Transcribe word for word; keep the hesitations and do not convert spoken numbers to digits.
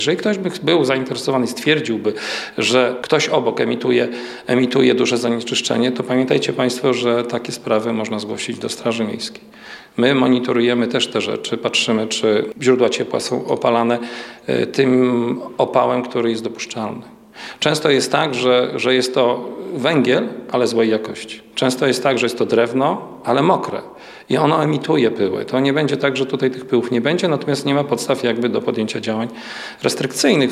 Jeżeli ktoś by był zainteresowany i stwierdziłby, że ktoś obok emituje, emituje duże zanieczyszczenie, to pamiętajcie Państwo, że takie sprawy można zgłosić do Straży Miejskiej. My monitorujemy też te rzeczy, patrzymy, czy źródła ciepła są opalane tym opałem, który jest dopuszczalny. Często jest tak, że, że jest to węgiel, ale złej jakości. Często jest tak, że jest to drewno, ale mokre i ono emituje pyły. To nie będzie tak, że tutaj tych pyłów nie będzie, natomiast nie ma podstaw jakby do podjęcia działań restrykcyjnych.